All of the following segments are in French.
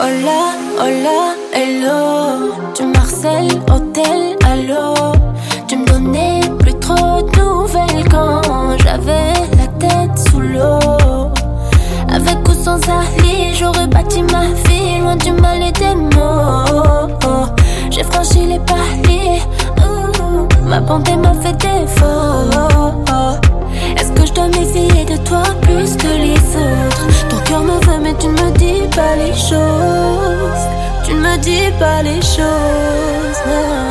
Hola, hola, hello. Tu m'harcèles, hôtel, allô. Tu me donnais plus trop de nouvelles quand j'avais la tête sous l'eau. Avec ou sans Ali, j'aurais bâti ma vie loin du mal et des mots. J'ai franchi les paliers, ma bonté m'a fait défaut. Est-ce que je dois méfier de toi plus que les autres? Ton cœur me veut mais tu ne me dis pas les choses. Tu ne me dis pas les choses.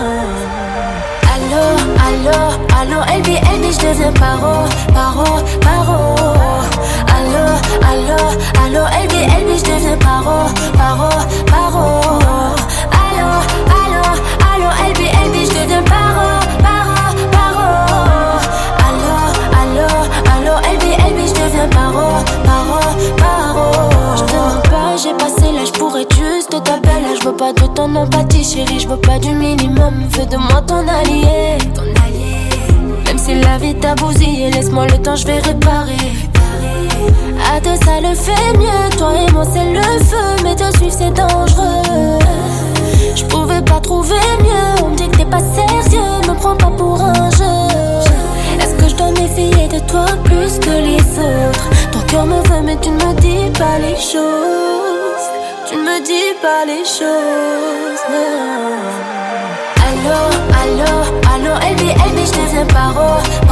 Allô, allô, allô, LB, je deviens paro, paro, paro. Allô, allô, allô, LB, je deviens paro, paro, paro. Allô, allô, allô, LB, je deviens paro, paro, paro. Allô, allô, allô, LB, je deviens paro, paro, paro. Je te mens pas, j'ai passé l'âge pour être juste ta belle. Je veux pas de ton empathie, chérie, je veux pas du minimum. Fais de moi ton allié. Même si la vie t'a bousillé, laisse-moi le temps, je vais réparer. À deux, ça le fait mieux. Toi et moi, c'est le feu, mais te suivre, c'est dangereux. Je pouvais pas trouver mieux. On me dit que t'es pas sérieux, me prends pas pour un jeu. Est-ce que je dois méfier de toi plus que les autres? Ton cœur me veut, mais tu ne me dis pas les choses. Tu ne me dis pas les choses, non. Allô, allô, allô, LB, je deviens paro,